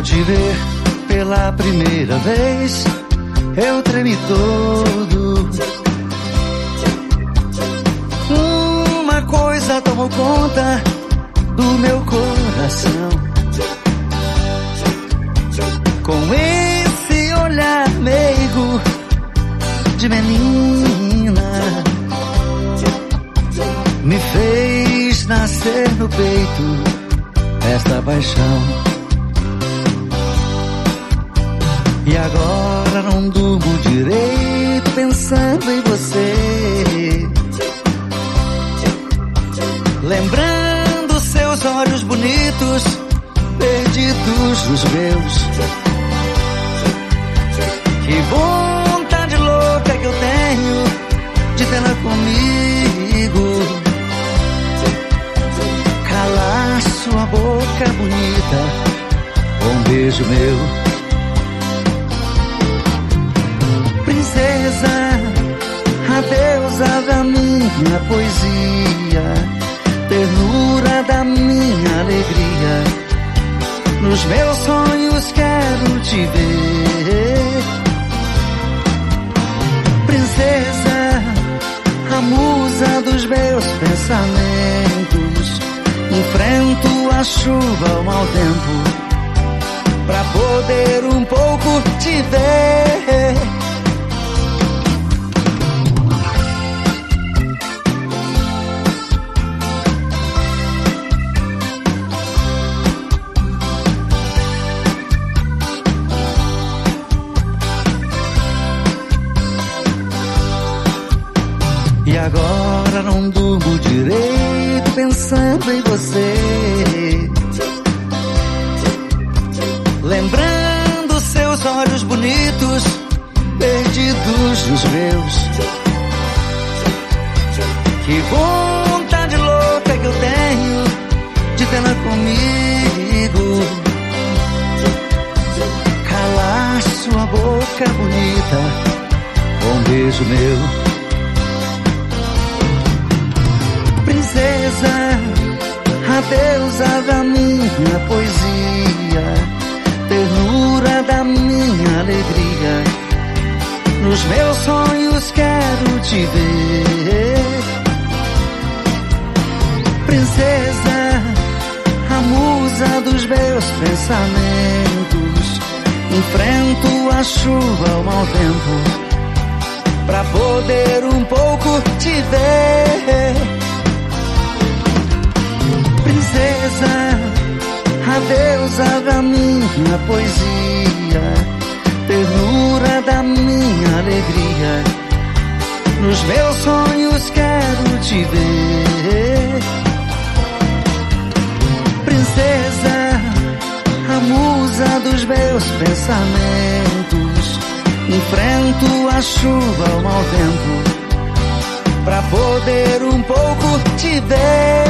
te ver pela primeira vez, eu tremi todo. Uma coisa tomou conta do meu coração. Com esse olhar meigo de menina, me fez nascer no peito esta paixão. E agora não durmo direito pensando em você, lembrando seus olhos bonitos perdidos nos meus. Que vontade louca que eu tenho de tê-la comigo, calar sua boca bonita com um beijo meu. Princesa, a deusa da minha poesia, ternura da minha alegria, nos meus sonhos quero te ver. Princesa, a musa dos meus pensamentos, enfrento a chuva, o mau tempo, pra poder um pouco te ver. E agora não durmo direito pensando em você, lembrando seus olhos bonitos perdidos nos meus. Que vontade louca que eu tenho de tê-la comigo, calar sua boca bonita com um beijo meu. Princesa, a deusa da minha poesia, ternura da minha alegria, nos meus sonhos quero te ver. Princesa, a musa dos meus pensamentos, enfrento a chuva, o mau tempo, pra poder um pouco te ver. Princesa, a deusa da minha poesia, ternura da minha alegria, nos meus sonhos quero te ver. Princesa, a musa dos meus pensamentos, enfrento a chuva, o mau tempo, pra poder um pouco te ver.